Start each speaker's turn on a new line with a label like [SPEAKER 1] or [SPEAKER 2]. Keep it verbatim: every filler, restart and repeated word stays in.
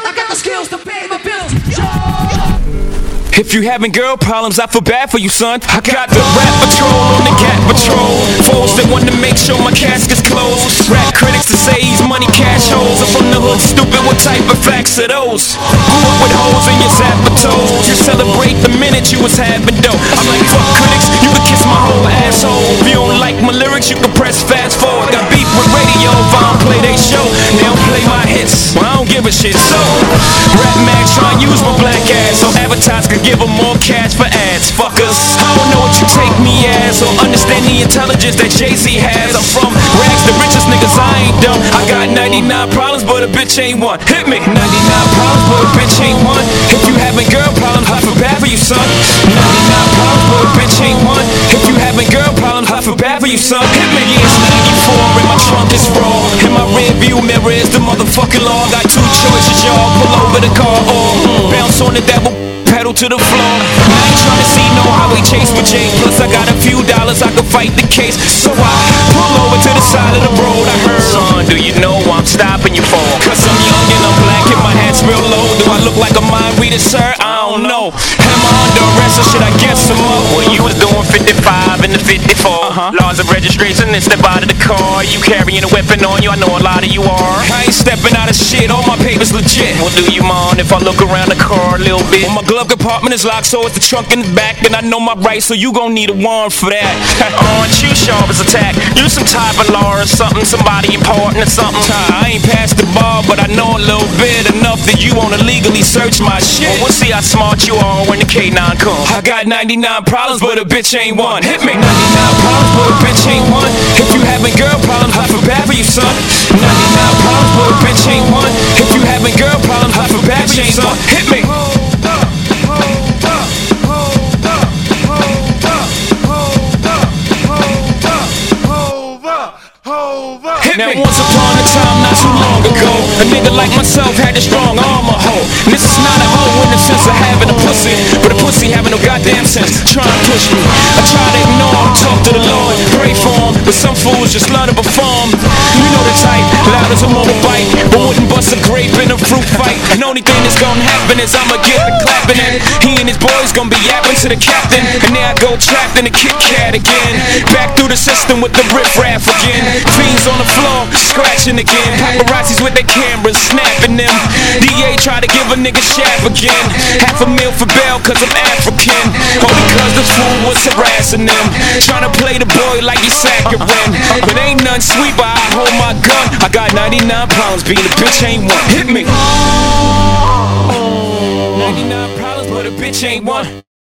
[SPEAKER 1] I got the skills to pay my bills.
[SPEAKER 2] If you having girl problems, I feel bad for you, son. I got the rap patrol on the cat patrol. Foes that want to make sure my casket's closed. Rap critics that say he's money cash holes. I'm from the hood, stupid, what type of facts are those? Grew up with holes in your zapper toes. You celebrate the minute you was having dough. I'm like, fuck critics, you can kiss my whole asshole. If you don't like my lyrics, you can press fast forward. Got beef with radio if I don't play they show. They don't play my hits, well I don't give a shit. So, rap mags try and use my black ass so advertisers can give them more cash for ads, fuckers. I don't know what you take me as or understand the intelligence that Jay-Z has. I'm from rags, the richest niggas, I ain't dumb. I got ninety-nine problems, but a bitch ain't one. Hit me. ninety-nine problems, but a bitch ain't one. If you having girl problems, I feel bad for you, son. ninety-nine problems, but a bitch ain't one. If you having girl problems, I feel bad for you, son. Hit me. Yeah, it's ninety-four and my trunk is raw. In my rear view mirror is the motherfucking law. Got two choices, y'all. Pull over the car or bounce on the devil. Pedal to the floor. I ain't tryna see no highway chase with Jay. Plus I got a few dollars, I can fight the case. So I pull over to the side of the road. I heard, son, do you know I'm stopping you for? Cause I'm young and I'm black and my hat's real low. Do I look like a mind reader, sir? I don't know. Am I under arrest or should I get some more? Well, you was doing fifty-five and the fifty-four. Uh-huh. Laws of registration and step out of the car. You carrying a weapon on you, I know a lot of you are. I ain't stepping out of shit, all my papers legit. Well, do you mind if I look around the car a little bit? Well, my glove compartment is locked, so it's the trunk in the back. And I know my rights, so you gon' need a warrant for that. Aren't you sharp as a tack? You some type of law or something, somebody important or something. I ain't past the bar, but I know a little bit, enough that you wanna legally search my shit. Well, we'll see how smart you are when the K nine comes. I got ninety-nine problems, but a bitch ain't one. Hit me. ninety-nine problems, but a bitch ain't one. If you having girl problems, I feel bad for you, son. ninety-nine problems, but a bitch ain't one. If you having girl problems, I feel bad for you, son. Hit me. Now once upon a time, not too long ago, a nigga like myself had a strong arm, a hoe. And this is not a hoe in the sense of having a pussy, but a pussy having no goddamn sense, trying to push me. I try to ignore him, talk to the Lord, pray for him, but some fools just love to perform. You know the type, loud as a motorbike, but wouldn't bust a grape in a fruit fight. And the only thing that's gonna happen is I'ma get the clapping, and he and his boys gonna be yapping to the captain. And there I go trapped in the Kit Kat again, back through the system with the riff-raff again. Fiends on the floor, scratching again. Paparazzis with their cameras, snapping them. D A try to give a nigga shaft again. Half a meal for bail cause I'm African. All because this fool was harassing them, trying to play the boy like he's saccharine. But ain't none sweet, but I hold my gun. I got ninety-nine problems, being a bitch ain't one. Hit me. ninety-nine problems, but a bitch ain't one.